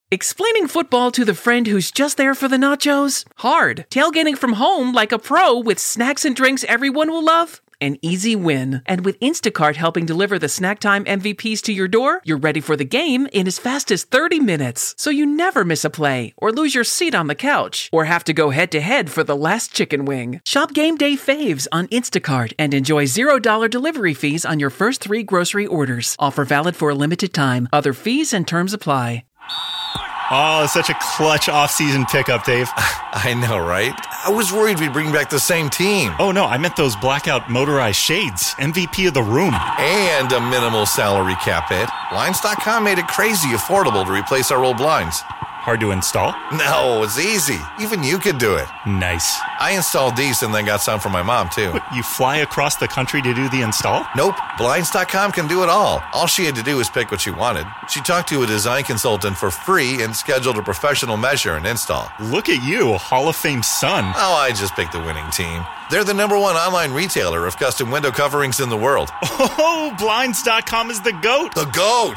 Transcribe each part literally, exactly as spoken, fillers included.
Explaining football to the friend who's just there for the nachos? Hard. Tailgating from home like a pro with snacks and drinks everyone will love? An easy win. And with Instacart helping deliver the snack time M V Ps to your door, you're ready for the game in as fast as thirty minutes. So you never miss a play, or lose your seat on the couch, or have to go head-to-head for the last chicken wing. Shop Game Day Faves on Instacart and enjoy zero dollars delivery fees on your first three grocery orders. Offer valid for a limited time. Other fees and terms apply. Oh, such a clutch off-season pickup, Dave. I know, right? I was worried we'd bring back the same team. Oh, no, I meant those blackout motorized shades. M V P of the room. And a minimal salary cap hit. Blinds dot com made it crazy affordable to replace our old blinds. Hard to install? No, it's easy. Even you could do it. Nice. I installed these and then got some for my mom, too. What, you fly across the country to do the install? Nope. Blinds dot com can do it all. All she had to do was pick what she wanted. She talked to a design consultant for free and scheduled a professional measure and install. Look at you, Hall of Fame son. Oh, I just picked the winning team. They're the number one online retailer of custom window coverings in the world. Oh, Blinds dot com is the GOAT. The GOAT!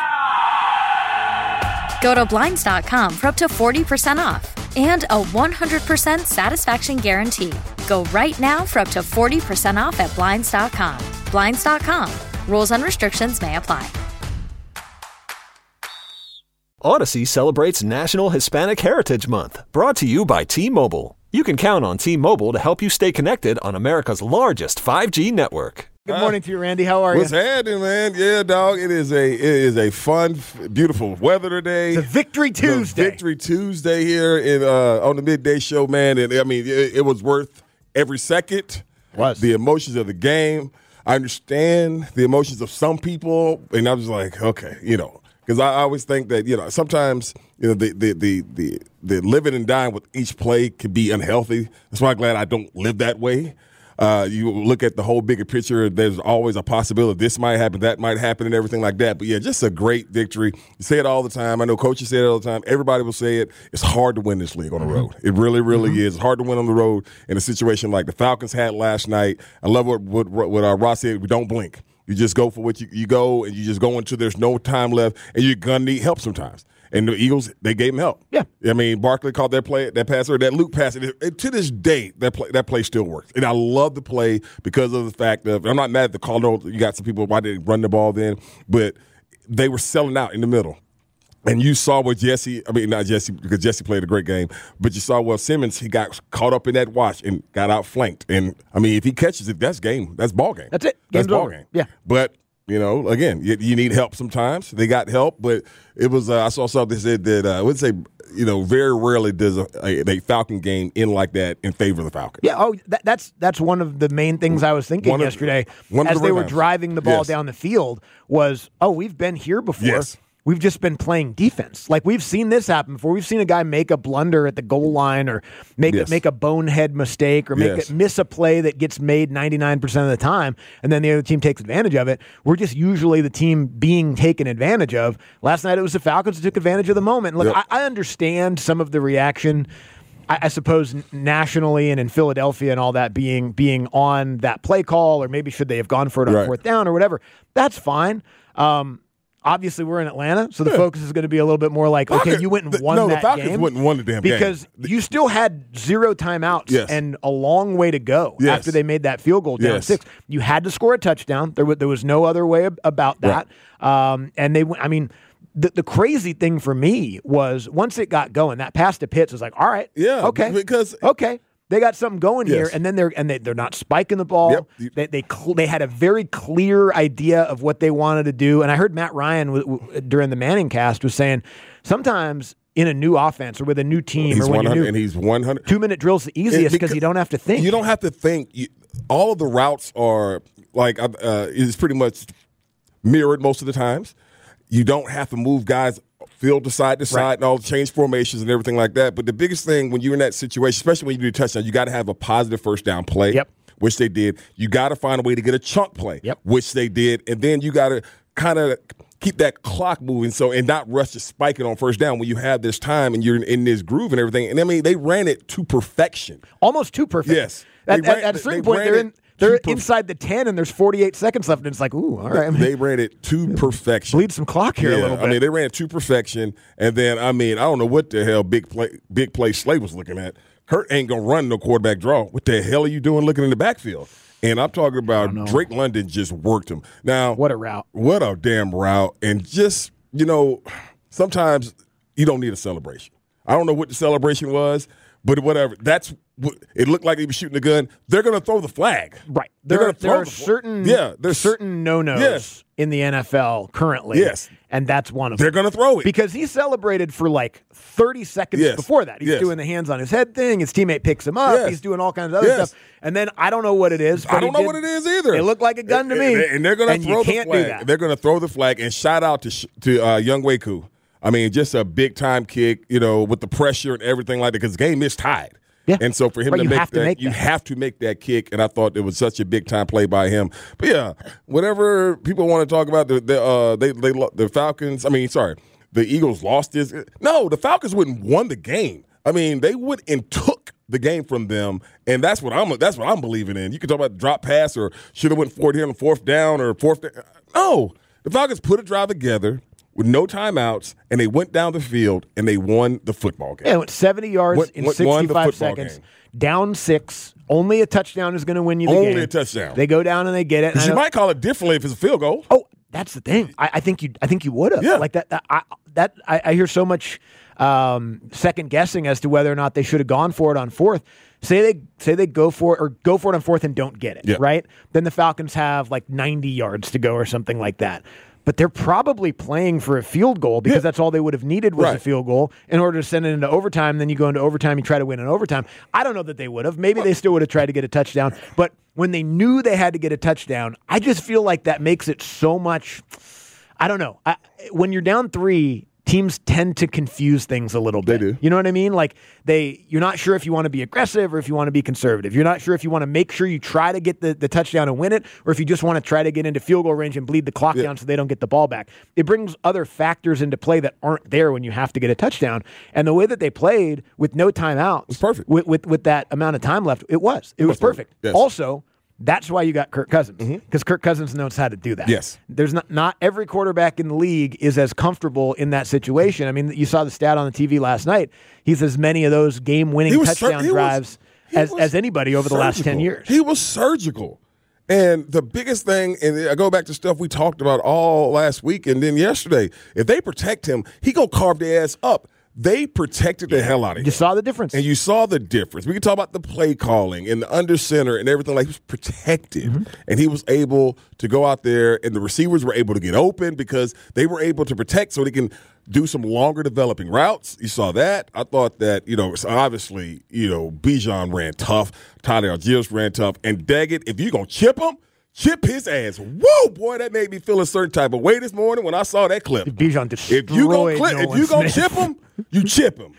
Go to Blinds dot com for up to forty percent off and a one hundred percent satisfaction guarantee. Go right now for up to forty percent off at Blinds dot com. Blinds dot com. Rules and restrictions may apply. Odyssey celebrates National Hispanic Heritage Month, brought to you by T-Mobile. You can count on T-Mobile to help you stay connected on America's largest five G network. Good morning to you, Randy. How are What's you? What's happening, man? Yeah, dog. It is a it is a fun, beautiful weather today. It's a Victory Tuesday. The Victory Tuesday here in uh, on the midday show, man. And I mean, it, it was worth every second. Was the emotions of the game? I understand the emotions of some people, and I was like, okay, you know, because I always think that you know sometimes you know the the the the, the living and dying with each play can be unhealthy. That's why I'm glad I don't live that way. Uh, you look at the whole bigger picture, there's always a possibility this might happen, that might happen, and everything like that. But, yeah, just a great victory. You say it all the time. I know coaches say it all the time. Everybody will say it. It's hard to win this league on the road. It really, really mm-hmm. is. It's hard to win on the road in a situation like the Falcons had last night. I love what, what, what uh, Ross said. We don't blink. You just go for what you, you go, and you just go until there's no time left, and you're going to need help sometimes. And the Eagles, they gave him help. Yeah, I mean, Barkley caught that play, that pass, or that Luke pass. It, it, to this day, that play, that play still works. And I love the play because of the fact of I'm not mad at the call. You got some people why they run the ball then, but they were selling out in the middle. And you saw what Jesse, I mean, not Jesse, because Jesse played a great game, but you saw what Simmons, he got caught up in that watch and got outflanked. And, I mean, if he catches it, that's game. That's ball game. That's it. That's Game's ball over. game. Yeah. But, you know, again, you, you need help sometimes. They got help, but it was, uh, I saw something that said that, uh, I would say, you know, very rarely does a, a, a Falcon game end like that in favor of the Falcons. Yeah, oh, that, that's that's one of the main things I was thinking one of, yesterday one as the they were rebounds. driving the ball Yes. down the field was, oh, we've been here before. Yes. We've just been playing defense. Like, we've seen this happen before. We've seen a guy make a blunder at the goal line or make Yes. a, make a bonehead mistake or make Yes. a, miss a play that gets made ninety-nine percent of the time, and then the other team takes advantage of it. We're just usually the team being taken advantage of. Last night it was the Falcons who took advantage of the moment. Look, Yep. I, I understand some of the reaction, I, I suppose, nationally and in Philadelphia and all that being being on that play call, or maybe should they have gone for it on Right. fourth down or whatever. That's fine. Um, Obviously, we're in Atlanta, so the Yeah. focus is going to be a little bit more like, okay, you went and The- won no, that the Falcons game. wouldn't have won the damn because game. you still had zero timeouts Yes. and a long way to go Yes. after they made that field goal down Yes. six. You had to score a touchdown. There was, there was no other way ab- about that. Um, and they, went- I mean, the, the crazy thing for me was once it got going, that pass to Pitts was like, all right, Yeah, okay, because- okay. They got something going Yes. here, and then they're and they, they're not spiking the ball. Yep. They they cl- they had a very clear idea of what they wanted to do, and I heard Matt Ryan w- w- during the Manning cast was saying sometimes in a new offense or with a new team He's or when one you're hundred, new, and he's one hundred. two minute drills the easiest because you don't have to think. You don't have to think. You, all of the routes are like uh, is pretty much mirrored most of the times. You don't have to move guys field to side to side Right. and all the change formations and everything like that. But the biggest thing when you're in that situation, especially when you do a touchdown, you got to have a positive first down play, Yep. which they did. You got to find a way to get a chunk play, Yep. which they did. And then you got to kind of keep that clock moving so and not rush to spike it on first down when you have this time and you're in, in this groove and everything. And I mean, they ran it to perfection. Almost too perfect. Yes. At, They at- ran- at a certain they point, ran they're it- in They're to perf- inside the ten, and there's forty-eight seconds left, and it's like, ooh, all right. They ran it to perfection. Bleed some clock here yeah, a little bit. I mean, they ran it to perfection, and then, I mean, I don't know what the hell big play, big play Slay was looking at. Kurt ain't going to run no quarterback draw. What the hell are you doing looking in the backfield? And I'm talking about Drake London just worked him. Now, what a route. What a damn route. And just, you know, sometimes you don't need a celebration. I don't know what the celebration was, but whatever. That's what it looked like he was shooting a gun. They're going to throw the flag. Right. They're There, going are, to throw there are the flag. certain, yeah, there's certain no-nos yes. in the N F L currently. Yes. And that's one of They're them. going to throw it. Because he celebrated for like thirty seconds Yes. before that. He's Yes. doing the hands on his head thing. His teammate picks him up. Yes. He's doing all kinds of other Yes. stuff. And then I don't know what it is. But I don't he know did, what it is either. It looked like a gun to me. And, and they're going and to throw you the can't flag. do that. They're going to throw the flag. And shout out to to uh, Young Waku. I mean, just a big time kick. You know, with the pressure and everything like that. Because the game is tied. Yeah. And so for him But to, you make, have to that, make you that. have to make that kick. And I thought it was such a big time play by him. But yeah, whatever people want to talk about, the the uh, they they the Falcons. I mean, sorry, the Eagles lost this. No, the Falcons wouldn't won the game. I mean, they would and took the game from them, and that's what I'm that's what I'm believing in. You can talk about drop pass or should have went for it here on fourth down or fourth. Down. No, the Falcons put a drive together with no timeouts, and they went down the field and they won the football game. Yeah, it went seventy yards Went- in went- won the sixty-five football seconds. game. Down six. Only a touchdown is going to win you the Only game. a touchdown. They go down and they get it. Because And you I know- might call it differently if it's a field goal. Oh, that's the thing. I, I think you. I think you would have. Yeah. Like that. That. I, that I, I hear so much um, second guessing as to whether or not they should have gone for it on fourth. Say they say they go for it or go for it on fourth and don't get it. Yeah. Right. Then the Falcons have like ninety yards to go or something like that. But they're probably playing for a field goal because Yeah. that's all they would have needed was a Right. field goal in order to send it into overtime. Then you go into overtime, you try to win in overtime. I don't know that they would have. Maybe they still would have tried to get a touchdown. But when they knew they had to get a touchdown, I just feel like that makes it so much. I don't know. I, when you're down three, teams tend to confuse things a little bit. They do. You know what I mean? Like they, you're not sure if you want to be aggressive or if you want to be conservative. You're not sure if you want to make sure you try to get the, the touchdown and win it, or if you just want to try to get into field goal range and bleed the clock Yeah. down so they don't get the ball back. It brings other factors into play that aren't there when you have to get a touchdown. And the way that they played with no timeouts, was perfect. With, with with that amount of time left, it was. It was was perfect. perfect. Yes. Also, that's why you got Kirk Cousins, because Kirk Cousins knows how to do that. Yes. There's not not every quarterback in the league is as comfortable in that situation. I mean, you saw the stat on the T V last night. He's as many of those game-winning He was sur- touchdown he was- drives he as, was as anybody over the last ten surgical. years. He was surgical. And the biggest thing, and I go back to stuff we talked about all last week and then yesterday, if they protect him, he going to carve their ass up. They protected the hell out of him. You saw the difference. And you saw the difference. We can talk about the play calling and the under center and everything. Like, he was protected. Mm-hmm. And he was able to go out there, and the receivers were able to get open because they were able to protect so they can do some longer developing routes. You saw that. I thought that, you know, obviously, you know, Bijan ran tough. Tyler Algiers ran tough. And Daggett, if you're going to chip him, chip his ass. Whoa, boy, that made me feel a certain type of way this morning when I saw that clip. Bijan destroyed If you gonna clip, if Nolan you gonna Smith. chip him, you chip him.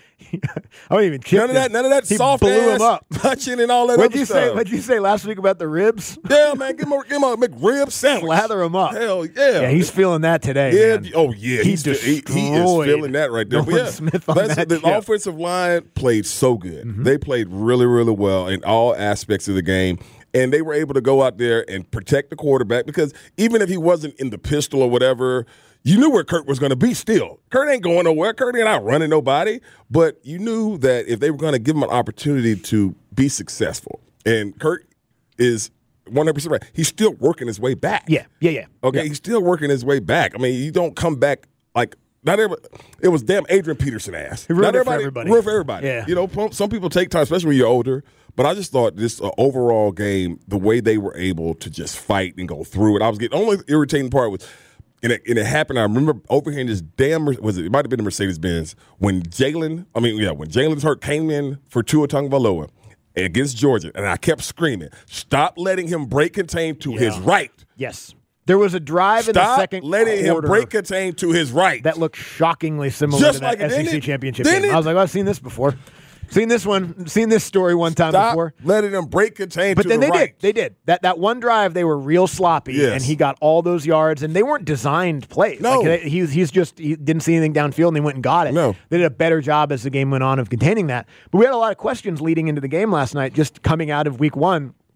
I don't even chip None of that, him. none of that He soft blew ass him up. touching and all that What'd other you stuff. say? What'd you say last week about the ribs? Yeah, man, give him a, give him a McRib sandwich. Lather him up. Hell yeah. Yeah, he's feeling that today. Yeah, man. oh yeah, He he's still- he, he is destroyed feeling that right there. But Nolan yeah, Smith on that's- that the chip. offensive line played so good. Mm-hmm. They played really, really well in all aspects of the game. And they were able to go out there and protect the quarterback because even if he wasn't in the pistol or whatever, you knew where Kurt was going to be still. Kurt ain't going nowhere. Kurt ain't outrunning nobody. But you knew that if they were going to give him an opportunity to be successful, and Kurt is one hundred percent right, he's still working his way back. Yeah, yeah, yeah. Okay, Yeah. he's still working his way back. I mean, you don't come back like not everybody. It was damn Adrian Peterson ass. He ruined not it for everybody. Ruined for everybody. Yeah. You know, po- some people take time, especially when you're older. But I just thought this uh, overall game, the way they were able to just fight and go through it, I was getting only irritating part was. And it, and it happened. I remember overhearing this damn. Was it? It might have been the Mercedes Benz when Jalen. I mean, yeah, when Jalen Hurts came in for Tua Tagovailoa against Georgia, and I kept screaming, "Stop letting him break contain to his right." Yes. There was a drive in the Stop second letting quarter him break contain to his right. that looked shockingly similar Just to that like it, S E didn't C it? championship Didn't game. it? I was like, well, I've seen this before. Seen this one, seen this story one time Stop before. letting him break contain But to then the they right. did. They did. That that one drive, they were real sloppy, Yes. and he got all those yards, and they weren't designed plays. No. Like, they- he's he's just he didn't see anything downfield, and they went and got it. No. They did a better job as the game went on of containing that. But we had a lot of questions leading into the game last night, just coming out of week one.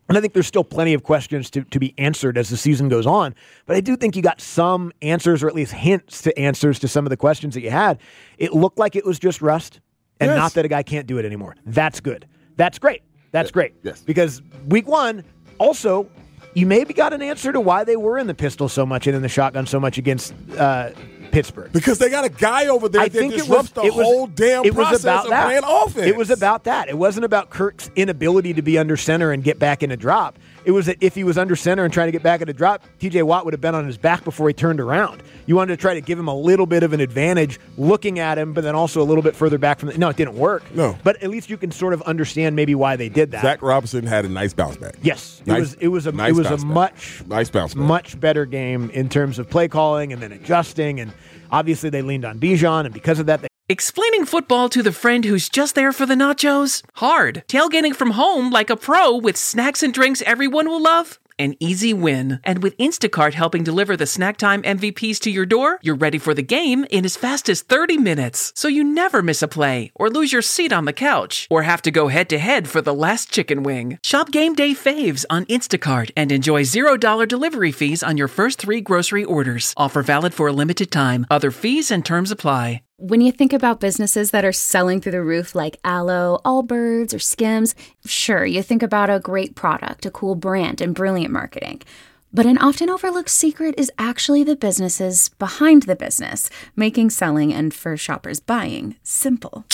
And I think there's still plenty of questions to, to be answered as the season goes on. But I do think you got some answers, or at least hints to answers to some of the questions that you had. It looked like it was just rust, and yes. not that a guy can't do it anymore. That's good. That's great. That's yes. great. Yes. Because week one, also, you maybe got an answer to why they were in the pistol so much and in the shotgun so much against uh, Pittsburgh. Because they got a guy over there I that think disrupts it was, the it was, whole damn it was process about of that. playing offense. It was about that. It wasn't about Kirk's inability to be under center and get back in a drop. It was that if he was under center and trying to get back in a drop, T J Watt would have been on his back before he turned around. You wanted to try to give him a little bit of an advantage looking at him, but then also a little bit further back from the... No, it didn't work. No. But at least you can sort of understand maybe why they did that. Zach Robinson had a nice bounce back. Yes. Nice, it was it was a nice it was a bounce back. much nice bounce back. much better game in terms of play calling and then adjusting, and obviously they leaned on Bijan, and because of that they Explaining football to the friend who's just there for the nachos? Hard. Tailgating from home like a pro with snacks and drinks everyone will love? An easy win. And with Instacart helping deliver the snack time M V Ps to your door, you're ready for the game in as fast as thirty minutes. So you never miss a play, or lose your seat on the couch, or have to go head-to-head for the last chicken wing. Shop Game Day Faves on Instacart and enjoy zero dollars delivery fees on your first three grocery orders. Offer valid for a limited time. Other fees and terms apply. When you think about businesses that are selling through the roof like Aloe, Allbirds, or Skims, sure, you think about a great product, a cool brand, and brilliant marketing. But an often overlooked secret is actually the businesses behind the business, making selling and, for shoppers, buying simple.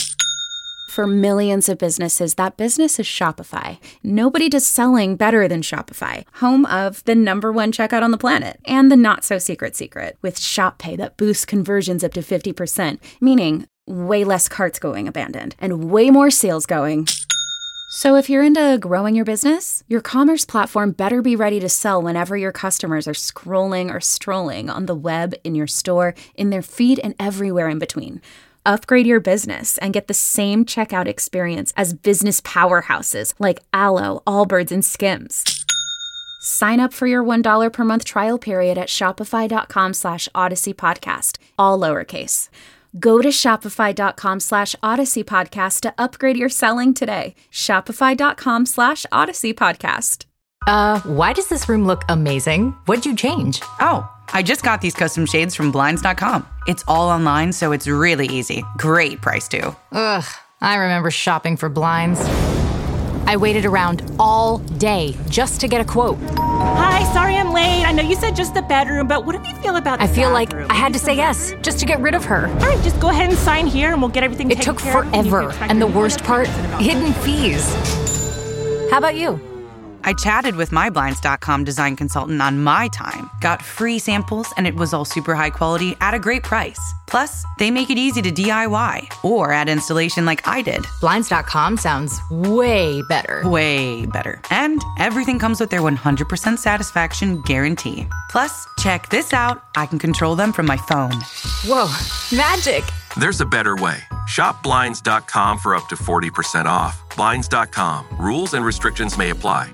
For millions of businesses, that business is Shopify. Nobody does selling better than Shopify, home of the number one checkout on the planet, and the not-so-secret secret, with Shop Pay that boosts conversions up to fifty percent, meaning way less carts going abandoned, and way more sales going. So if you're into growing your business, your commerce platform better be ready to sell whenever your customers are scrolling or strolling on the web, in your store, in their feed, and everywhere in between. Upgrade your business and get the same checkout experience as business powerhouses like Aloe, Allbirds, and Skims. Sign up for your one dollar per month trial period at shopify.com slash Odyssey Podcast, all lowercase. Go to shopify.com slash Odyssey Podcast to upgrade your selling today. Shopify.com slash Odyssey Podcast. Uh, why does this room look amazing? What'd you change? Oh, I just got these custom shades from Blinds dot com. It's all online, so it's really easy. Great price, too. Ugh, I remember shopping for blinds. I waited around all day just to get a quote. Hi, sorry I'm late. I know you said just the bedroom, but what do you feel about the I feel bathroom? like I had to say yes just to get rid of her. All right, just go ahead and sign here and we'll get everything It taken took care of. forever, and the worst part, hidden fees. How about you? I chatted with my Blinds dot com design consultant on my time, got free samples, and it was all super high quality at a great price. Plus, they make it easy to D I Y or add installation like I did. Blinds dot com sounds way better. Way better. And everything comes with their one hundred percent satisfaction guarantee. Plus, check this out. I can control them from my phone. Whoa, magic. There's a better way. Shop Blinds dot com for up to forty percent off. Blinds dot com. Rules and restrictions may apply.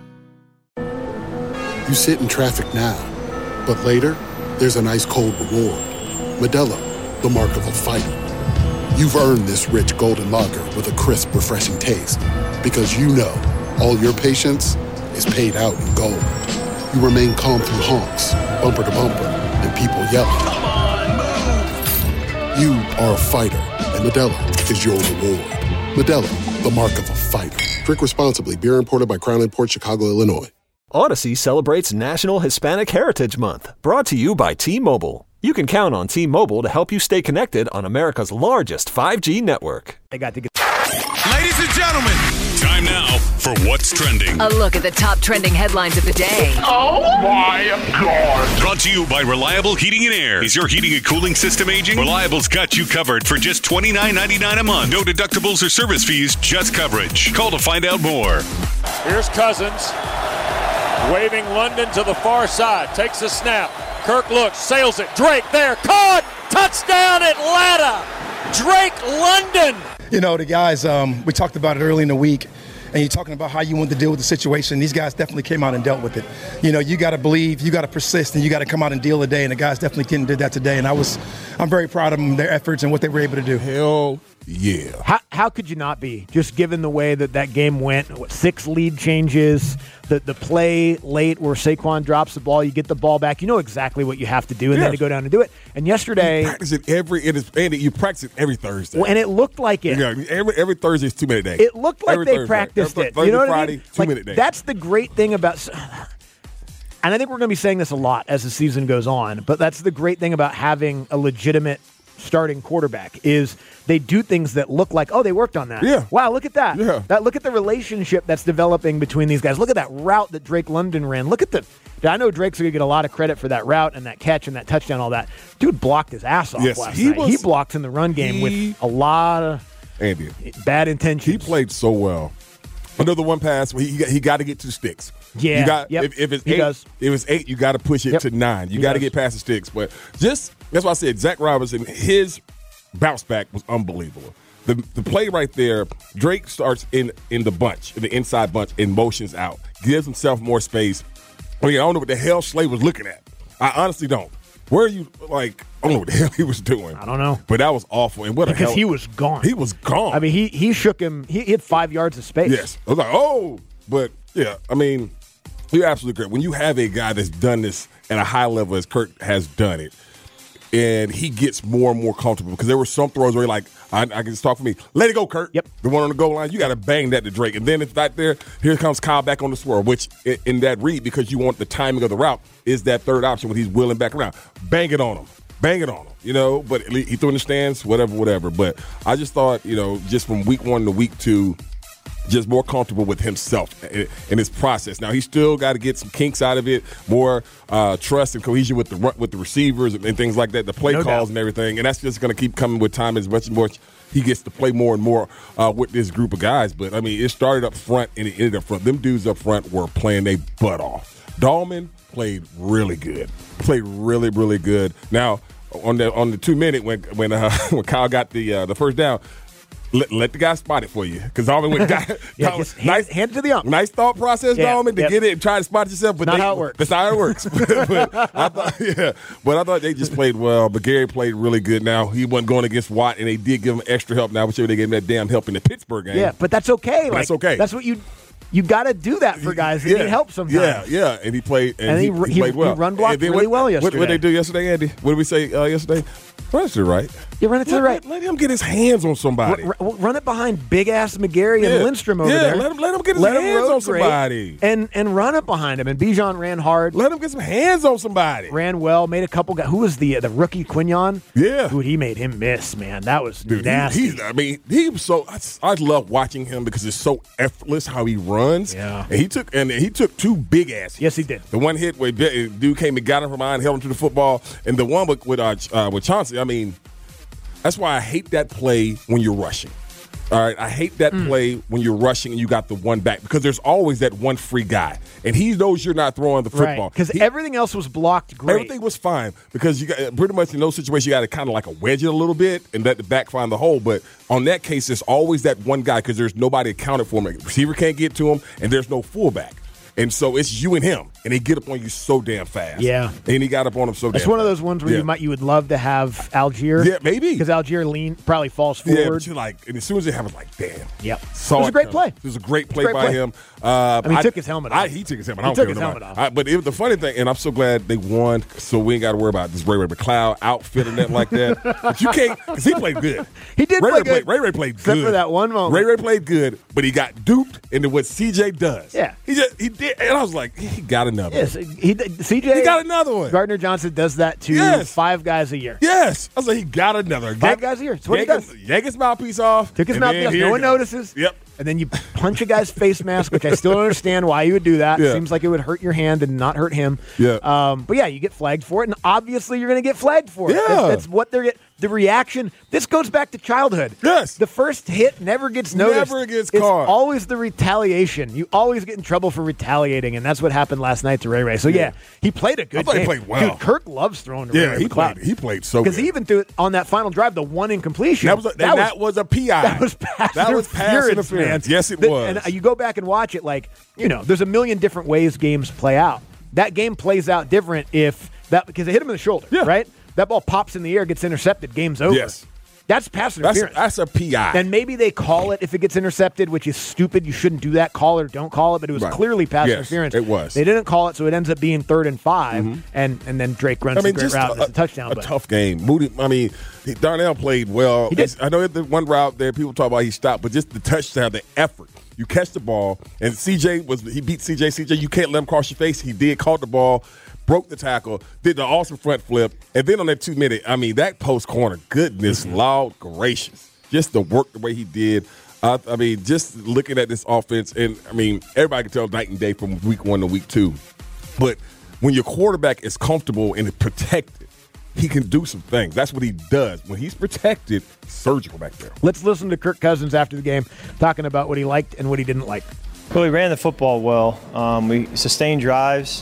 You sit in traffic now, but later, there's an ice cold reward. Modelo, the mark of a fighter. You've earned this rich golden lager with a crisp, refreshing taste. Because you know, all your patience is paid out in gold. You remain calm through honks, bumper to bumper, and people yelling. Come on, move! You are a fighter, and Modelo is your reward. Modelo, the mark of a fighter. Drink responsibly. Beer imported by Crown Imports, Chicago, Illinois. Odyssey celebrates National Hispanic Heritage Month, brought to you by T-Mobile. You can count on T-Mobile to help you stay connected on America's largest five G network. They got to get. Ladies and gentlemen, time now for What's Trending. A look at the top trending headlines of the day. Oh my God. Brought to you by Reliable Heating and Air. Is your heating and cooling system aging? Reliable's got you covered for just twenty-nine ninety-nine a month. No deductibles or service fees, just coverage. Call to find out more. Here's Cousins. Waving London to the far side. Takes a snap. Kirk looks, sails it. Drake there. Caught! Touchdown Atlanta! Drake London! You know, the guys, um, we talked about it early in the week, and you're talking about how you want to deal with the situation. These guys definitely came out and dealt with it. You know, you got to believe, you got to persist, and you got to come out and deal today, and the guys definitely did that today. And I was, I'm very proud of them, their efforts, and what they were able to do. Hell yeah. How, how could you not be? Just given the way that that game went, what, six lead changes, the the play late where Saquon drops the ball, you get the ball back, you know exactly what you have to do, and Yes. then to go down and do it. And yesterday, You practice it every. It is, Andy, you practice it every Thursday. well, and it looked like it. Yeah, every every Thursday is two minute day. It looked like Every they Thursday. practiced Every it. Thursday, You know what Friday, I mean? two Like, minute day. That's the great thing about. And I think we're going to be saying this a lot as the season goes on, but that's the great thing about having a legitimate starting quarterback is they do things that look like, oh, they worked on that. Yeah. Wow, look at that. Yeah. That look at the relationship that's developing between these guys. Look at that route that Drake London ran. Look at the I know Drake's going to get a lot of credit for that route and that catch and that touchdown, all that. Dude blocked his ass off Yes, last he night. was- he blocked in the run game he- with a lot of Andy. bad intentions. He played so well. Another one pass where he he got, he got to get to the sticks. Yeah, you got yep. if, if it's He eight, does. if it's eight, you got to push it Yep. to nine. You He got to does. get past the sticks. But just that's why I said Zach Robinson, his bounce back was unbelievable. The the play right there, Drake starts in in the bunch, in the inside bunch, and motions out, gives himself more space. I mean, I don't know what the hell Slay was looking at. I honestly don't. Where are you, like, I don't know what the hell he was doing. I don't know. But that was awful. And what a Because hell. he was gone. He was gone. I mean, he he shook him. He hit five yards of space. Yes. I was like, oh. But, yeah, I mean, you're absolutely correct. When you have a guy that's done this at a high level as Kirk has done it, and he gets more and more comfortable, because there were some throws where you're like, I, I can just talk for me. Let it go, Kurt. Yep. The one on the goal line, you got to bang that to Drake. And then if not there, here comes Kyle back on the swirl, which in, in that read, because you want the timing of the route, is that third option when he's wheeling back around. Bang it on him. Bang it on him, you know. But he threw in the stands, whatever, whatever. But I just thought, you know, just from week one to week two, just more comfortable with himself in, in his process. Now, he's still got to get some kinks out of it, more uh, trust and cohesion with the with the receivers and, and things like that, the play No calls doubt. and everything. And that's just going to keep coming with time as much and more he gets to play more and more uh, with this group of guys. But, I mean, it started up front and it ended up front. Them dudes up front were playing their butt off. Dahlman played really good. Played really, really good. Now, on the on the two minute when when uh, when Kyle got the uh, the first down, let, let the guy spot it for you, because Dahlman went got, Yeah, Dahlman- just hand, nice hand it to the ump. nice thought process, Yeah, Dahlman, to yep. get it and try to spot it yourself. But Not they, how it works. That's how it works. but, but I thought, yeah, but I thought they just played well. But Gary played really good. Now he wasn't going against Watt, and they did give him extra help. Now I wish they gave him that damn help in the Pittsburgh game. Yeah, but that's okay. But Like, that's okay. That's what you you got to do that for guys that yeah. need help sometimes. Yeah, yeah, and he played, and, And he, he- he he- played well. he run blocked And then really what, well What yesterday. did they do yesterday, Andy? What did we say uh, yesterday? Run it to the right. You run it to let, the right. Let, let him get his hands on somebody. R- r- run it behind big ass McGarry Yeah. and Lindstrom over Yeah, there. let him- let him get his Let him hands road on great somebody. and and run it behind him. And Bijan ran hard. Let him get some hands on somebody. Ran well. Made a couple guys. Who was the uh, the rookie Quinion? Yeah, dude, he made him miss. Man, that was Dude, he- nasty. he's, I mean, he was so. I, I love watching him because it's so effortless how he runs. Yeah. and he took and he took two big asses. Yes, he did. The one hit where d- dude came and got him from behind, held him to the football, and the one with with, uh, uh, with Chauncey. I mean, that's why I hate that play when you're rushing. All right, I hate that Mm. play when you're rushing and you got the one back, because there's always that one free guy, and he knows you're not throwing the football. Because He- everything else was blocked great. Everything was fine, because you got pretty much in those situations you got to kind of like a wedge it a little bit and let the back find the hole. But on that case, it's always that one guy, because there's nobody accounted for him. Receiver can't get to him, and there's no fullback, and so it's you and him, and they get up on you so damn fast. Yeah. and he got up on him so. It's damn one of fast. those ones where Yeah. you might you would love to have Algier. Yeah, maybe. Because Algier lean probably falls Yeah, forward. but you're like, and as soon as they have it, like, damn. Yep. Saw It was a great coming. play. It was a great play Great by play. him. Uh, I mean, he took his helmet I, off. he took his helmet. He I don't took care his what helmet nobody- I, but it was the funny thing, and I'm so glad they won, so we ain't got to worry about this Ray Ray McCloud outfit and that like that. But you can't, because he played good. He did Ray play Ray good. Played, Ray Ray played Except good. for that one moment. Ray Ray played good, but he got duped into what C J does. Yeah. He just he did, and I was like, he got another. Yes, one. he C J. He got another one. Gardner Johnson does that to Yes. five guys a year. Yes, I was like, he got another. Five Yank- guys a year. That's what he yank does. his- Yank his mouthpiece off. Took his and mouthpiece then off. here No he one goes. notices. Yep. And then you punch a guy's face mask, which I still don't understand why you would do that. Yeah. Seems like it would hurt your hand and not hurt him. Yeah. Um, but yeah, you get flagged for it, and obviously you're going to get flagged for it. Yeah. That's, that's what they're get. The reaction. This goes back to childhood. Yes. The first hit never gets noticed. Never gets It's caught. always the retaliation. You always get in trouble for retaliating, and that's what happened last night to Ray Ray. So yeah, Yeah. he played a good I thought he game. played well. Dude, Kirk loves throwing to Yeah, Ray Ray he McCloud. played. He played so good. Because he even threw it on that final drive, the one incompletion. That was a, that, that was, a P I. That was pass That was pass interference, interference. man. Yes, it The- was. And uh, you go back and watch it, like, you know, there's a million different ways games play out. That game plays out different if that, because they hit him in the shoulder, Yeah. right? That ball pops in the air, gets intercepted, game's over. Yes. That's pass interference. That's, that's a P I. And maybe they call it if it gets intercepted, which is stupid. You shouldn't do that. Call it or don't call it. But it was Right. clearly pass Yes, interference. it was. They didn't call it, so it ends up being third and five. Mhm. And and then Drake runs I mean, a great just route. a, It's a touchdown. a but tough game. Moody. I mean, he, Darnell played well. He did. It's- I know the one route there, people talk about he stopped, but just the touchdown, the effort. You catch the ball, and C J was he beat C J. C J, you can't let him cross your face. He did, caught the ball, broke the tackle, did the awesome front flip, and then on that two minute, I mean, that post corner, goodness, loud, gracious, just the work the way he did. Uh, I mean, just looking at this offense, and I mean, everybody can tell night and day from week one to week two. But when your quarterback is comfortable and protected, he can do some things. That's what he does. When he's protected, surgical back there. let's listen to Kirk Cousins after the game talking about what he liked and what he didn't like. Well, we ran the football well. Um, we sustained drives.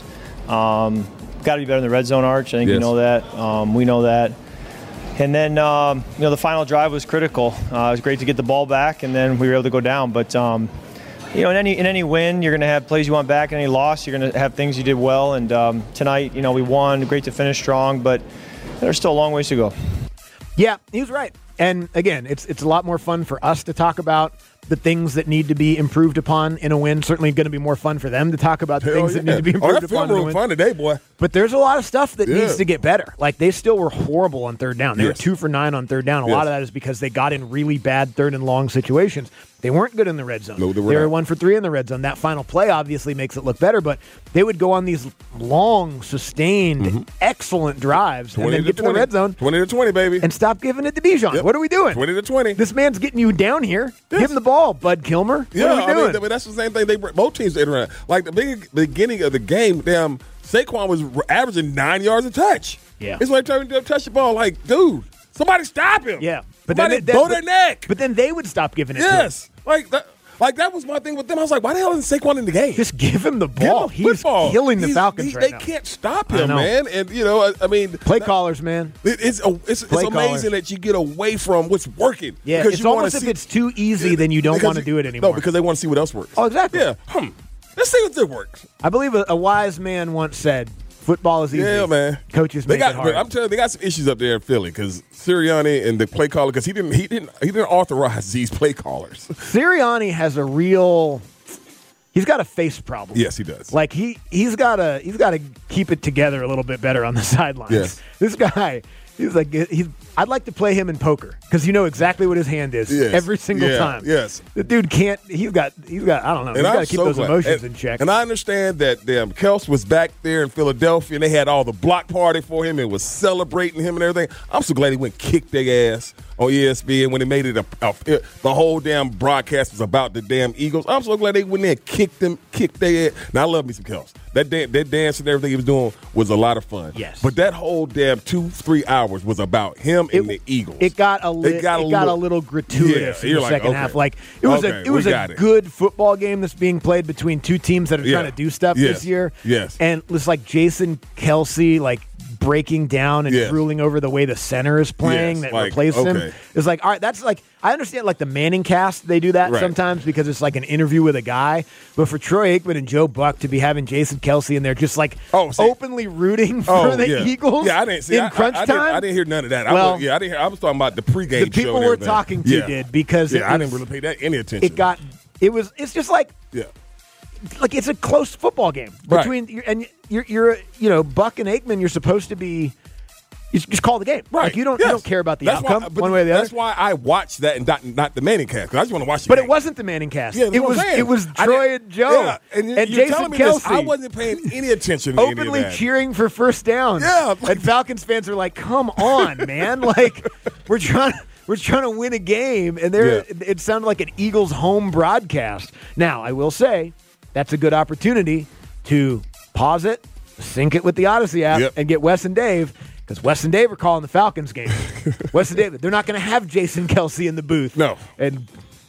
Um, got to be better in the red zone, Arch. I think you Yes. know that. Um, we know that. And then, um, you know, the final drive was critical. Uh, it was great to get the ball back, and then we were able to go down. But, um, you know, in any in any win, you're going to have plays you want back. In any loss, you're going to have things you did well. And um, tonight, you know, we won. Great to finish strong, but there's still a long ways to go. Yeah, he was right. And again, it's it's a lot more fun for us to talk about the things that need to be improved upon in a win. Certainly going to be more fun for them to talk about the Hell things yeah. that need to be Oh, improved that upon film in a room win. fun today, boy. But there's a lot of stuff that Yeah. needs to get better. Like, they still were horrible on third down. They Yes. were two for nine on third down. A Yes. lot of that is because they got in really bad third and long situations. They weren't good in the red zone. No, they were they were not. one for three in the red zone. That final play obviously makes it look better, but they would go on these long, sustained, excellent drives and twenty then to get to the twenty. red zone twenty to twenty, baby. and stop giving it to Bijan. Yep. What are we doing? twenty to twenty. This man's getting you down here. Give him the ball, Bud Kilmer. Yeah, what are we I doing? mean, I mean, that's the same thing. They both teams did around. Like the big beginning of the game, damn, Saquon was averaging nine yards a touch. Yeah. It's like trying to touch the ball. Like, dude, somebody stop him. Yeah, but but then somebody they- blow but- their neck. But then they would stop giving it to him. Yes, like that. Like that was my thing with them. I was like, why the hell isn't Saquon in the game? Just give him the Give him ball. the He's football. killing the He's- Falcons he- right they now. can't stop I him, know. man. And you know, I, I mean, Play callers, man. it- it's a, it's, it's Play amazing callers. that you get away from what's working. Yeah, because it's you wanna almost if see- it's too easy, then you don't because want to you- do it anymore. No, because they want to see what else works. Oh, exactly. Yeah. Hmm. Let's see what that works. I believe a, a wise man once said, "Football is easy. Yeah, man. Coaches They make got, it hard." but I'm telling you, they got some issues up there in Philly because Sirianni and the play caller, because he didn't, he didn't, he didn't authorize these play callers. Sirianni has a real. He's got a face problem. Yes, he does. Like he he's got to he's got to keep it together a little bit better on the sidelines. Yes. This guy, he's like he's. I'd like to play him in poker because you know exactly what his hand is Yes. every single Yeah, time. yes. The dude can't. He's got. He's got. I don't know. And He's got I'm to keep so those glad. emotions and, in check. And I understand that damn Kels was back there in Philadelphia and they had all the block party for him and was celebrating him and everything. I'm so glad he went and kicked their ass on E S P N when they made it a, a it, the whole damn broadcast was about the damn Eagles. I'm so glad they went there and kicked them, kicked their ass. Now I love me some Kels. That dan- that dance and everything he was doing was a lot of fun. Yes. But that whole damn two three hours was about him and the Eagles. It got a li- It got a it got a little- little gratuitous Yeah, in you're the like, second okay. half. Like it was Okay, a it was we a got it. good football game that's being played between two teams that are Yeah. trying to do stuff Yes. this year. Yes. And it's like Jason Kelsey like breaking down and Yes. drooling over the way the center is playing Yes, that like, replaced him. okay. It's like, all right, that's like I understand like the Manning cast, they do that Right. sometimes because it's like an interview with a guy. But for Troy Aikman and Joe Buck to be having Jason Kelsey in there just like Oh, see- openly rooting for Oh, the yeah. Eagles Yeah, I didn't see in I, crunch I, I time. Didn't, I didn't hear none of that. I Well, was, yeah, I didn't hear. I was talking about the pregame the show. people and we're everything. talking to Yeah. did because yeah, it I was- didn't really pay that any attention. it got it was it's just like yeah. like it's a close football game Right. between you're, and you're you're you know Buck and Aikman. You're supposed to be you just call the game. Right. Like you don't Yes. you don't care about the That's outcome why, but one way or the other. That's why I watched that and not, not the Manning cast because I just want to watch. The But game. it wasn't the Manning cast. Yeah, that's it what I'm was saying. it was I Troy didn't- and Joe Yeah, and, you- and you're Jason telling me Kelsey. this. I wasn't paying any attention to any of openly that. cheering for first down. Yeah, like- and Falcons fans are like, "Come on, man! Like we're trying." We're trying to win a game, and there Yeah. it sounded like an Eagles home broadcast. Now, I will say that's a good opportunity to pause it, sync it with the Odyssey app, Yep. and get Wes and Dave, because Wes and Dave are calling the Falcons game. Wes and Dave, they're not going to have Jason Kelsey in the booth. No. And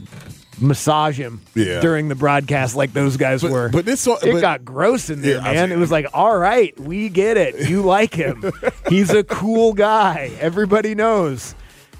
massage him Yeah. during the broadcast like those guys But- were. but this so- it but- got gross in there, Yeah, I man. see. It was like, all right, we get it. You like him. He's a cool guy. Everybody knows.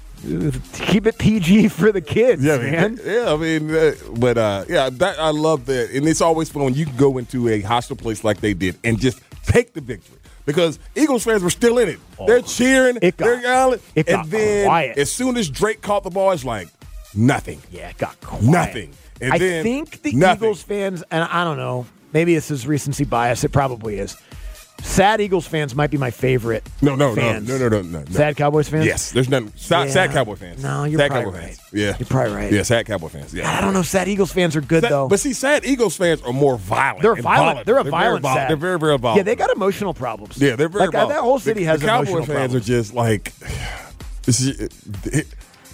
Keep it P G for the kids, Yeah, I mean, man. yeah, I mean, uh, but uh, yeah, that, I love that, and it's always fun when you can go into a hostile place like they did and just take the victory. because Eagles fans were still in it. Oh, they're cheering, it got, they're yelling, it got and then quiet. as soon as Drake caught the ball, it's like nothing. Yeah, it got quiet. Nothing. And I then think the nothing. Eagles fans, and I don't know, maybe this is recency bias. It probably is. Sad Eagles fans might be my favorite. No, no, fans. no, no, no, no, no. Sad Cowboys fans? Yes, there's nothing. Sad, Yeah. sad Cowboy fans. No, you're sad probably Cowboy right. fans. Yeah, You're probably right. Yeah, sad Cowboy fans. Yeah, God, I don't know. Sad Eagles fans are good Sad- though. But see, sad Eagles fans are more violent. They're and violent. They're a very violent violent. sad. They're very, very violent. Yeah, they got emotional problems. Yeah, they're very like, uh, violent. that whole city the, has the Cowboy emotional fans problems. are just like it's just, it, it,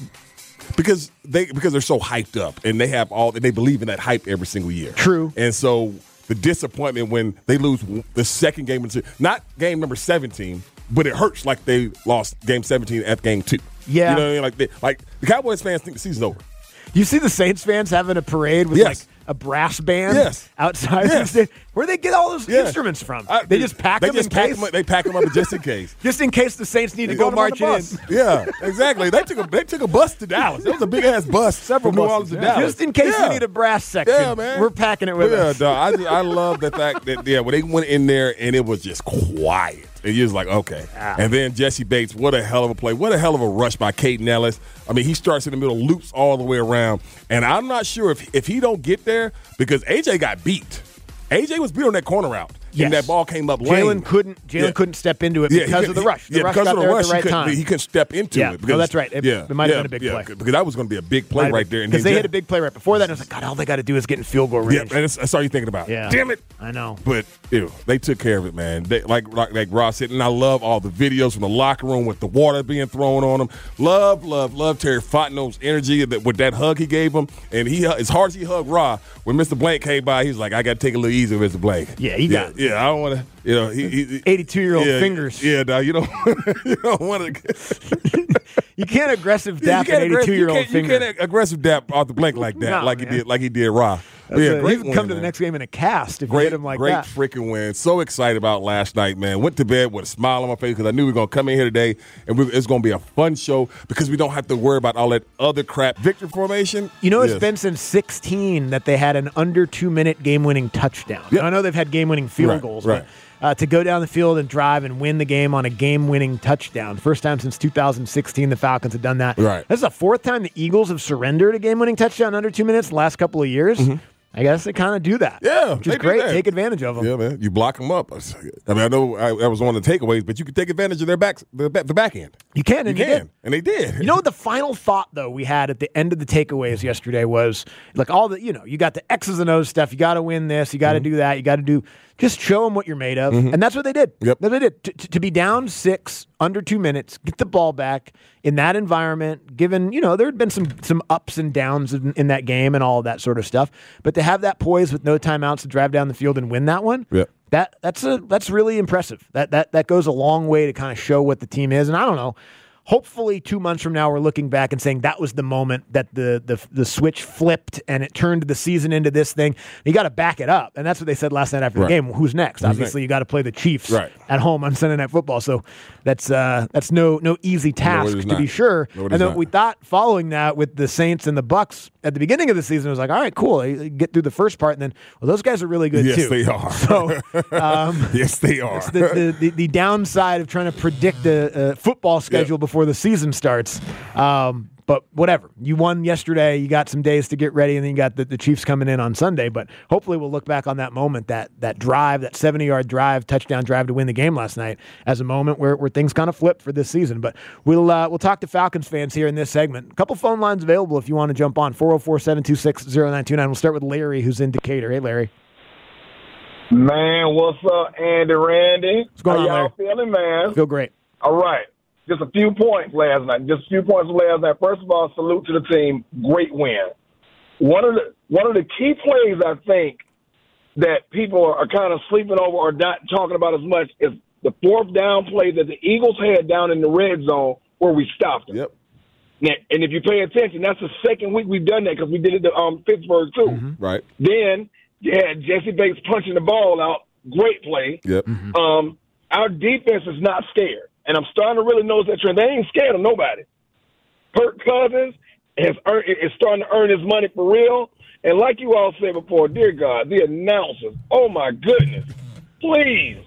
because they because they're so hyped up and they have all they believe in that hype every single year. True. And so the disappointment when they lose the second game, into, not game number seventeen, but it hurts like they lost game seventeen at game two. Yeah. You know what I mean? Like, they, like the Cowboys fans think the season's over. You see the Saints fans having a parade with Yes. like a brass band Yes. outside. Yes. The sta- Where they get all those Yeah. instruments from? I- they just pack they them just in pack case. them up, They pack them up just in case. Just in case the Saints need to They go got them on the marching in. bus. Yeah, exactly. They took a they took a bus to Dallas. It was a big ass bus Several from New buses, Orleans to yeah. Dallas. Just in case yeah. we need a brass section. Yeah, man. We're packing it with yeah, us. dog. I just, I love the fact that yeah, when they went in there and it was just quiet. And you're just like, okay. Ah. And then Jesse Bates, what a hell of a play. What a hell of a rush by Caden Ellis. I mean, he starts in the middle, loops all the way around. And I'm not sure if if he don't get there because A J got beat. A J was beat on that corner route. Yes. And that ball came up lane. Jalen couldn't. Jalen Yeah. couldn't step into it Yeah, he because could- of the rush. The yeah, rush because got of the there rush, at the right he, time. couldn't, he couldn't step into Yeah. it. No, that's right. It- it might have been a big yeah, play. Because that was going to be a big play right there. Because And they then hit a big play right before that. And I was like, God, all they got to do is get in field goal range. Yeah, and that's, that's all you're thinking about. Yeah. Damn it. I know. But ew, they took care of it, man. They, like, like like Ross said, and I love all the videos from the locker room with the water being thrown on them. Love, love, love Terry Fontenot's energy that, with that hug he gave him. And he, as hard as he hugged Ra, when Mister Blank came by, he was like, I got to take a little easy with Mister Blank. Yeah, he yeah, got Yeah, I don't want to, you know, he, he eighty-two-year-old yeah, fingers. Yeah, no, you don't, you don't want to. You can't aggressive dap you an can't aggress- eighty-two-year-old you can't, finger. You can't aggressive dap off the Blank like that, No, like he man. did, like he did Ra. That's Yeah, a- great he could win, come to the man. next game in a cast if Great, you hit him like great that. freaking win. So excited about last night, man. Went to bed with a smile on my face because I knew we were going to come in here today and we, it's going to be a fun show because we don't have to worry about all that other crap. Victory formation. You know, it's Yes. been since sixteen that they had an under two-minute game-winning touchdown. Now, I know they've had game-winning field Right, goals, right. but uh, to go down the field and drive and win the game on a game-winning touchdown, first time since two thousand sixteen the Falcons have done that. Right. This is the fourth time the Eagles have surrendered a game-winning touchdown under two minutes the last couple of years. I guess they kind of do that. Yeah, which is they do great. that. Take advantage of them. Yeah, man. You block them up. I mean, I know I, that was one of the takeaways, but you could take advantage of their backs, the, back- the back end. You can, and you you can, did. and they did. You know what the final thought, though, we had at the end of the takeaways yesterday was, like, all the, you know, you got the X's and O's stuff. You got to win this. You got to Mm-hmm. do that. You got to do, just show them what you're made of. Mhm. And that's what they did. Yep. That's what they did. To, to, to be down six, under two minutes, get the ball back in that environment, given, you know, there had been some some ups and downs in, in that game and all of that sort of stuff. But to have that poise with no timeouts to drive down the field and win that one, Yep. that that's a that's really impressive. That that that goes a long way to kind of show what the team is. And I don't know. Hopefully, two months from now, we're looking back and saying that was the moment that the the, the switch flipped and it turned the season into this thing. You got to back it up, and that's what they said last night after Right. the game. Who's next? Who's Obviously, next? you got to play the Chiefs Right. at home on Sunday Night Football. So that's uh, that's no no easy task is to not. be sure. No, it and is then not. we thought following that with the Saints and the Bucks at the beginning of the season, it was like, all right, cool, they get through the first part, and then well, those guys are really good Yes, too. they are. So um, yes, they are. it's the, the, the, the downside of trying to predict a, a football schedule before the season starts. Um, but whatever. You won yesterday. You got some days to get ready, and then you got the, the Chiefs coming in on Sunday. But hopefully we'll look back on that moment, that that drive, that seventy-yard drive, touchdown drive to win the game last night as a moment where, where things kind of flipped for this season. But we'll uh, we'll talk to Falcons fans here in this segment. A couple phone lines available if you want to jump on. four oh four, seven two six, oh nine two nine. We'll start with Larry, who's in Decatur. Hey, Larry. Man, what's up, Andy Randy? What's going How on, y'all Larry? feeling, man? Feel great. All right. Just a few points last night. Just a few points last night. First of all, salute to the team. Great win. One of the one of the key plays I think that people are, are kind of sleeping over or not talking about as much is the fourth down play that the Eagles had down in the red zone where we stopped them. Yep. Now, and if you pay attention, that's the second week we've done that because we did it to um, Pittsburgh too. Mm-hmm. Right. Then you had Jesse Bates punching the ball out. Great play. Yep. Um, our defense is not scared, and I'm starting to really notice that trend. They ain't scared of nobody. Kirk Cousins has earned, is starting to earn his money for real. And like you all said before, dear God, the announcers, oh my goodness, please,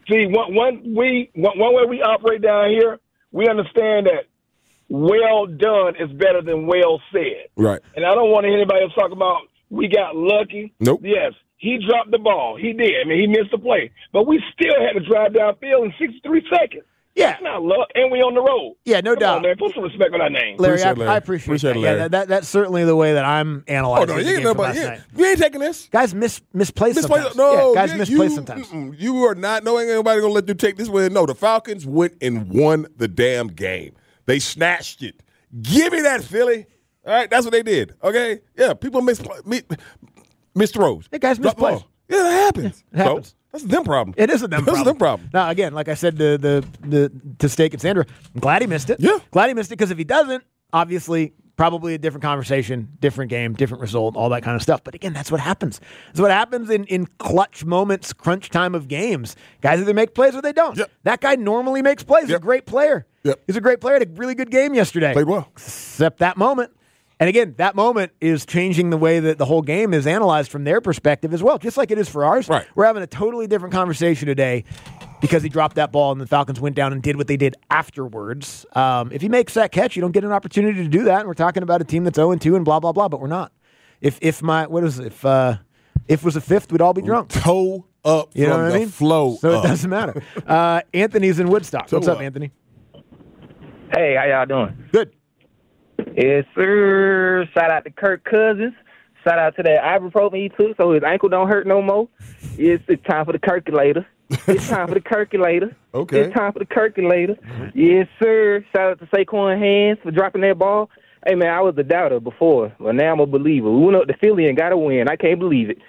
See, one, one, we, one, one way we operate down here, we understand that well done is better than well said. Right. And I don't want to hear anybody else talk about we got lucky. Nope. Yes, he dropped the ball. He did. I mean, he missed the play. But we still had to drive downfield in sixty-three seconds. Yeah. That's not luck, and we on the road. Yeah, no Come doubt. on, man. Put some respect on our name. Larry, Appreciate I, it, Larry. I appreciate, Appreciate that. it, Larry. Yeah, that, that's certainly the way that I'm analyzing Oh, no, the you game ain't know from about last you, night. you ain't taking this. Guys miss misplay Misplay- sometimes. No, yeah, guys you, misplay you, sometimes. mm-mm. You are not knowing anybody gonna let you take this win. No, the Falcons went and won the damn game. They snatched it. Give me that, Philly. All right, that's what they did. Okay, yeah, people miss miss, miss throws. Hey, guys Drop the misplay. ball. Yeah, that happens. It happens. So, that's a them problem. It is a them That's problem. a them problem. Now, again, like I said to the, the to Steak and Sandra, I'm glad he missed it. Yeah. Glad he missed it because if he doesn't, obviously, probably a different conversation, different game, different result, all that kind of stuff. But again, that's what happens. That's what happens in, in clutch moments, crunch time of games. Guys either make plays or they don't. Yep. That guy normally makes plays. He's Yep. a great player. Yep. He's a great player. Had a really good game yesterday. Played well. Except that moment. And again, that moment is changing the way that the whole game is analyzed from their perspective as well, just like it is for ours. Right. We're having a totally different conversation today because he dropped that ball and the Falcons went down and did what they did afterwards. Um, if he makes that catch, you don't get an opportunity to do that. And we're talking about a team that's oh and two and blah, blah, blah, but we're not. If if my, what is it? If, uh, if was a fifth, we'd all be drunk. Toe up You know from what the I mean? flow So up. it doesn't matter. Uh, Anthony's in Woodstock. So What's up, what? Anthony? Hey, how y'all doing? Good. Yes, sir. Shout out to Kirk Cousins. Shout out to that ibuprofen he took so his ankle don't hurt no more. It's, it's time for the Kirkulator. It's time for the Kirkulator. Okay. It's time for the Kirkulator. Yes, sir. Shout out to Saquon Hands for dropping that ball. Hey, man, I was a doubter before, but now I'm a believer. We went up to Philly and got a win. I can't believe it.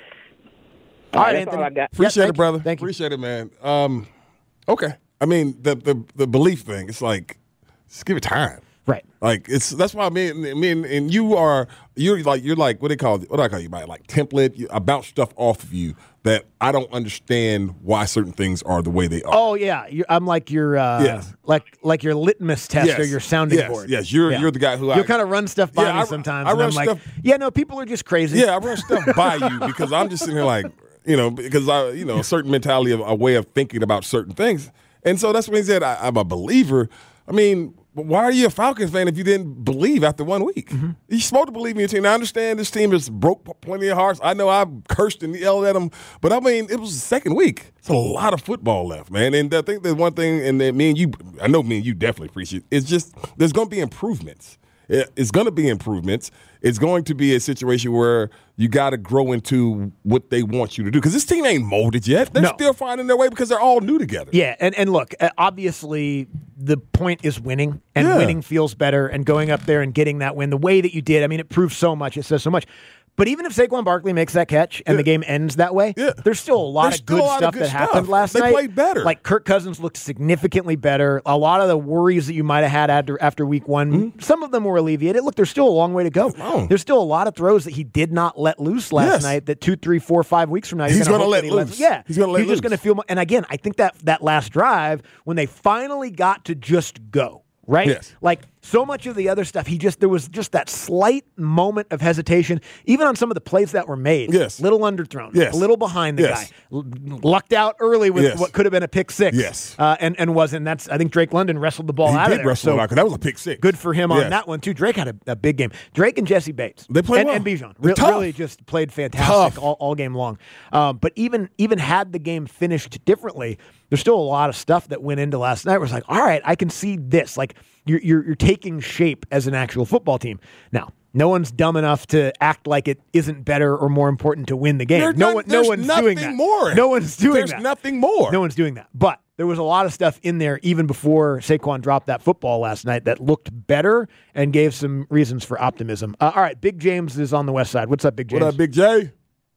All right, that's Anthony. all I got. Appreciate Yeah, it, brother. Thank you. Appreciate it, man. Um, okay. I mean, the, the the belief thing. It's like, just give it time. Right. Like it's that's why me and me and, and you are you're like you're like what they call what do I call you by like template. You, I bounce stuff off of you that I don't understand why certain things are the way they are. Oh yeah, you I'm like your uh, Yes. like like your litmus test Yes. or your sounding Yes. board. Yes, you're- Yeah. you're the guy who I- you'll kind of run stuff by Yeah, me I- sometimes. I and run I'm like, stuff- yeah, no, people are just crazy. Yeah, I run stuff by you because I'm just sitting here like, you know, because I, you know, a certain mentality of a way of thinking about certain things. And so that's when he said, I, I'm a believer. I mean, why are you a Falcons fan if you didn't believe after one week? Mm-hmm. You're supposed to believe in your team. Now, I understand this team has broke plenty of hearts. I know I've cursed and yelled at them, but I mean, it was the second week. It's a lot of football left, man. And I think there's one thing, and that me and you, I know me and you definitely appreciate it. It's just there's going to be improvements. It's going to be improvements. It's going to be a situation where you got to grow into what they want you to do because this team ain't molded yet. They're No. still finding their way because they're all new together. Yeah, and, and look, uh, obviously the point is winning, and Yeah. winning feels better, and going up there and getting that win the way that you did, I mean, it proves so much, it says so much. But even if Saquon Barkley makes that catch and Yeah. the game ends that way, Yeah. there's still a lot There's of still good a lot of stuff good that stuff. happened last They night. played better. Like Kirk Cousins looked significantly better. A lot of the worries that you might have had after, after week one, Mm-hmm. some of them were alleviated. Look, there's still a long way to go. Oh. There's still a lot of throws that he did not let loose last Yes. night that two, three, four, five weeks from now, you're He's gonna gonna hope let that he lets- loose. Yeah. He's gonna let He's just loose. going to feel mo- and again, I think that that last drive, when they finally got to just go, right? Yes. Like so much of the other stuff, he just there was just that slight moment of hesitation, even on some of the plays that were made. Yes. Little underthrown. Yes. A little behind the Yes. guy. L- lucked out early with Yes. what could have been a pick six. Yes. Uh, and, and wasn't. That's I think Drake London wrestled the ball He out did of there. wrestle So it out 'cause that was a pick six. good for him on Yes. that one too. Drake had a, a big game. Drake and Jesse Bates. They played and, well. and Bijan. They're Re- tough. really just played fantastic Tough. all, all game long. Um, but even even had the game finished differently, there's still a lot of stuff that went into last night where it's like, all right, I can see this. Like you're you're, you're taking shape as an actual football team. Now, no one's dumb enough to act like it isn't better or more important to win the game. There- no there- one, no there's one's nothing doing that. more. No one's doing There's that. nothing more. No one's doing that. But there was a lot of stuff in there even before Saquon dropped that football last night that looked better and gave some reasons for optimism. Uh, all right, Big James is on the west side. What's up, Big James? What up, Big J?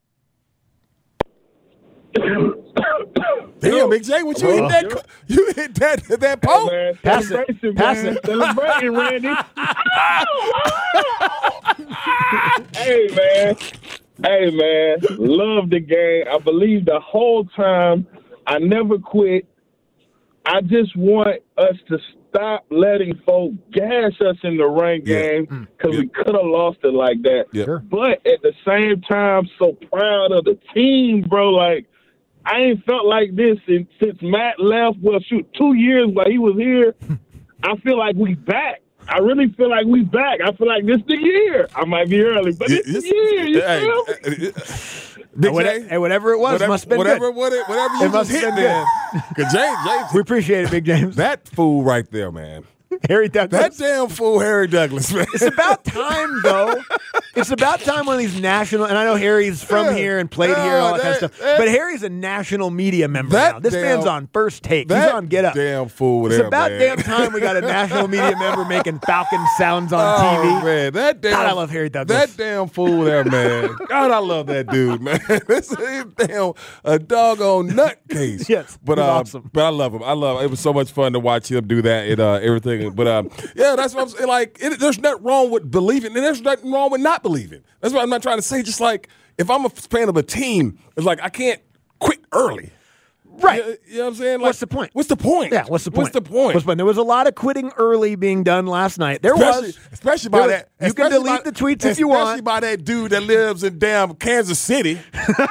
Damn, Big J, what you hit that? co- You hit that that pole? Man, Pass it. celebration, Pass man. it. Celebrating, Randy. Hey, man. Hey, man. Love the game. I believe the whole time. I never quit. I just want us to stop letting folk gas us in the rain Yeah. game because we could have lost it like that. Yeah. Sure. But at the same time, so proud of the team, bro. Like, I ain't felt like this since, since Matt left. Well, shoot, two years while he was here. I feel like we back. I really feel like we back. I feel like this the year. I might be early, but it's the year. You Hey, feel? Big J, hey, whatever it was, whatever, must have been whatever, good. Whatever, whatever you It must just have hit been there. Because James, James, We appreciate it, Big James. that fool right there, man. Harry Douglas. That damn fool, Harry Douglas, man. It's about time, though. It's about time one of these national, and I know Harry's from Yeah. here and played Yeah, here and all that, kind that- of stuff, that- but Harry's a national media member That now. This damn- man's on First Take. He's That on Get Up. damn fool It's there, about man. damn time we got a national media member making Falcon sounds on Oh, T V. man, that damn, God, I love Harry Douglas. That damn fool there, man. God, I love that dude, man. This is damn a doggone nutcase. Yes, but he's uh, awesome. but I love him. I love. It was so much fun to watch him do that and uh, everything. But um, yeah, that's what I'm saying. Like, it, there's nothing wrong with believing, and there's nothing wrong with not believing. That's what I'm not trying to say. Just like if I'm a fan of a team, it's like I can't quit early. Right. You, you know what I'm saying? Like, What's the point? What's the point? Yeah, what's the point? What's the point? What's the point? There was a lot of quitting early being done last night. There Especially, was. especially by There that. was- You can especially delete by- the tweets if you Especially want. by that dude that lives in damn Kansas City.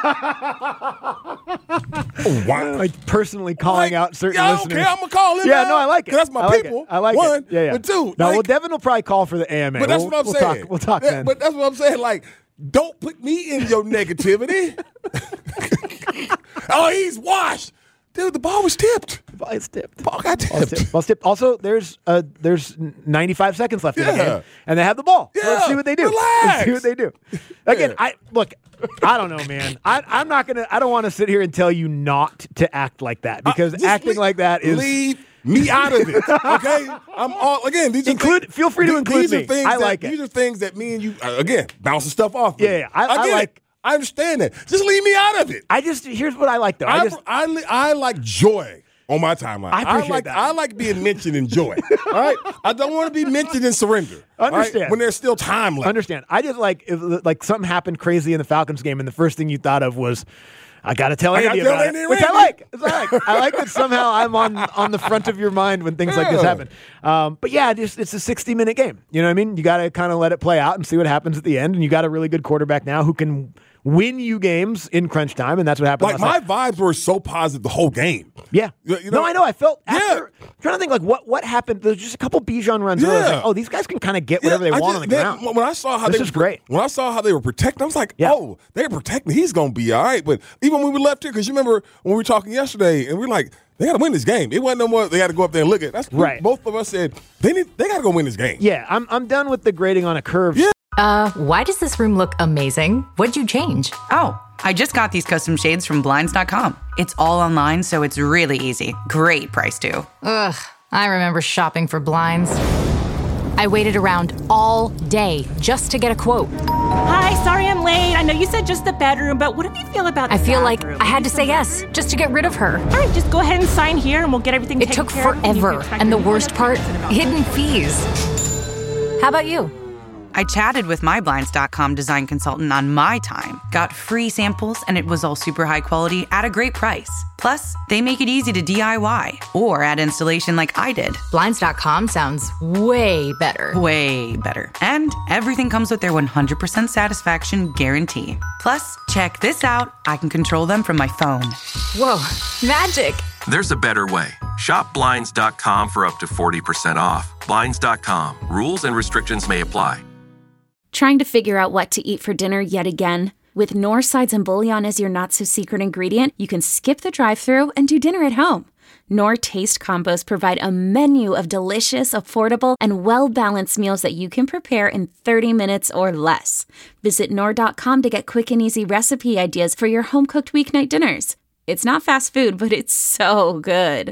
Wow. Like personally calling out certain yeah, listeners. okay, I'm gonna call him. Yeah, out, no, I like it. 'cause That's my I like people. It. I like One, it. Yeah, yeah. but two, no, like, well, Devin will probably call for the A M A. but that's we'll, what I'm we'll saying. Talk, we'll talk Yeah, then. But that's what I'm saying. Like, don't put me in your negativity. Oh, he's washed. Dude, the ball was tipped. The ball is tipped. The ball got tipped. Ball's tipped. Ball's tipped. Also, there's uh, there's ninety-five seconds left in the Yeah. game, and they have the ball. So let's Yeah, see what they do. relax. Let's see what they do. Again, Yeah. I look. I don't know, man. I, I'm not gonna. I don't want to sit here and tell you not to act like that because just acting leave- like that is. Leave me out of it, okay? I'm all again. These are Include- things, feel free to these include these me. Are things I that, like it. These are things that me and you uh, again bouncing stuff off. Yeah, me. yeah. I- I get like- it. I understand that. Just leave me out of it. I just here's what I like though. I, I just I, li- I like joy on my timeline. I appreciate like that. I like being mentioned in joy. All right, I don't want to be mentioned in surrender. all right? Understand. When there's still time left. understand. I just like if like something happened crazy in the Falcons game, and the first thing you thought of was, I got to tell I Andy gotta tell about Andy it, which I Reid. like. It's I like. I like that somehow I'm on on the front of your mind when things like this Yeah. happen. Um, but yeah, just it's a sixty minute game. You know what I mean? You got to kind of let it play out and see what happens at the end. And you got a really good quarterback now who can win you games in crunch time, and that's what happened. Like last my night. vibes were so positive the whole game. Yeah. You- you know- no, I know. I felt after Yeah. I'm trying to think like what what happened. There's just a couple Bijan runs. Where I was Yeah. like, oh, these guys can kind of get whatever Yeah, they I want just- on the that- ground. When I saw how This they is were, great. When I saw how they were protecting, I was like, Yeah. oh, they're protecting. He's gonna be all right. But even when we left here, because you remember when we were talking yesterday, and we are like, they got to win this game. It wasn't no more. They got to go up there and look at. That's Right. Both of us said they need. They got to go win this game. Yeah, I'm I'm done with the grading on a curve. Yeah. Uh, why does this room look amazing? What'd you change? Oh, I just got these custom shades from Blinds dot com. It's all online, so it's really easy. Great price, too. Ugh, I remember shopping for blinds. I waited around all day just to get a quote. Hi, sorry I'm late. I know you said just the bedroom, but what do you feel about the I feel like bathroom? I had to say yes just to get rid of her. All right, just go ahead and sign here and we'll get everything It taken took care of. You forever, can expect and the me. worst part, hidden fees. How about you? I chatted with my Blinds dot com design consultant on my time, got free samples, and it was all super high quality at a great price. Plus, they make it easy to D I Y or add installation like I did. Blinds dot com sounds way better. Way better. And everything comes with their one hundred percent satisfaction guarantee. Plus, check this out. I can control them from my phone. Whoa, magic. There's a better way. Shop Blinds dot com for up to forty percent off. Blinds dot com. Rules and restrictions may apply. Trying to figure out what to eat for dinner yet again? With Knorr sides and bouillon as your not-so-secret ingredient, you can skip the drive-thru and do dinner at home. Knorr Taste Combos provide a menu of delicious, affordable, and well-balanced meals that you can prepare in thirty minutes or less. Visit Knorr dot com to get quick and easy recipe ideas for your home-cooked weeknight dinners. It's not fast food, but it's so good.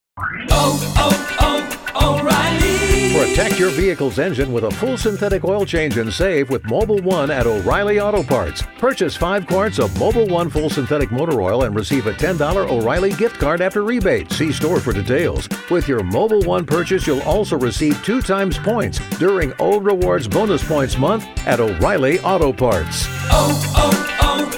Oh, oh, oh, O'Reilly. Protect your vehicle's engine with a full synthetic oil change and save with Mobile One at O'Reilly Auto Parts. Purchase five quarts of Mobile One full synthetic motor oil and receive a ten dollars O'Reilly gift card after rebate. See store for details. With your Mobile One purchase, you'll also receive two times points during O Rewards Bonus Points Month at O'Reilly Auto Parts. Oh,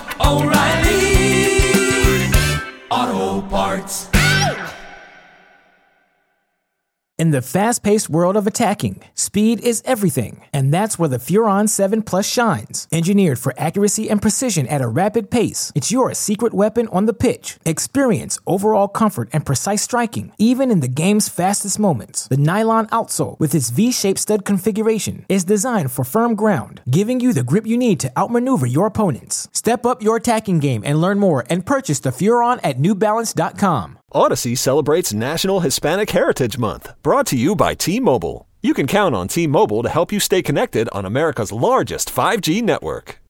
oh, oh, O'Reilly Auto Parts. In the fast-paced world of attacking, speed is everything, and that's where the Furon seven Plus shines. Engineered for accuracy and precision at a rapid pace, it's your secret weapon on the pitch. Experience overall comfort and precise striking, even in the game's fastest moments. The nylon outsole, with its V-shaped stud configuration, is designed for firm ground, giving you the grip you need to outmaneuver your opponents. Step up your attacking game and learn more and purchase the Furon at New Balance dot com. Odyssey celebrates National Hispanic Heritage Month, brought to you by T-Mobile. You can count on T-Mobile to help you stay connected on America's largest five G network.